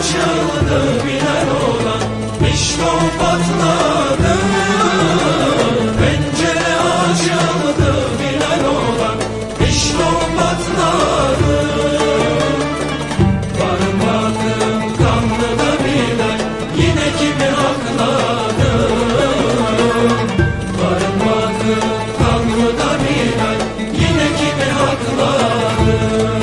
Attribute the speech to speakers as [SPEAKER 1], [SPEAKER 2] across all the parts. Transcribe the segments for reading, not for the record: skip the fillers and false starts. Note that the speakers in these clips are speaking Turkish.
[SPEAKER 1] açıldı Bilal olan, pişton patladı. Pencere açıldı Bilal olan, pişton patladı. Varım baktım kanlı da Bilal, yine kimi hakladı. Varım baktım kanlı da Bilal, yine kimi hakladı.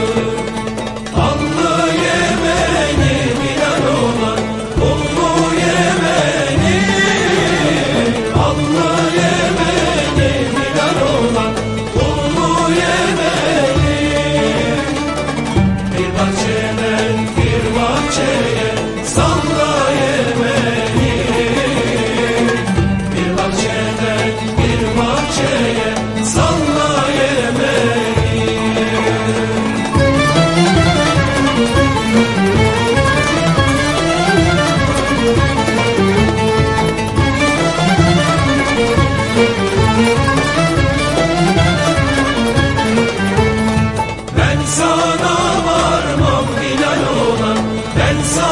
[SPEAKER 1] Allı Yemeni Bilal olan, ullu Yemeni. Allı Yemeni Bilal olan, ullu Yemeni. Bir bahçeden bir bahçeye salla Yemeni. Bir bahçeden bir bahçeye salla Yemeni. Ben sana varmam Bilal olan, ben sana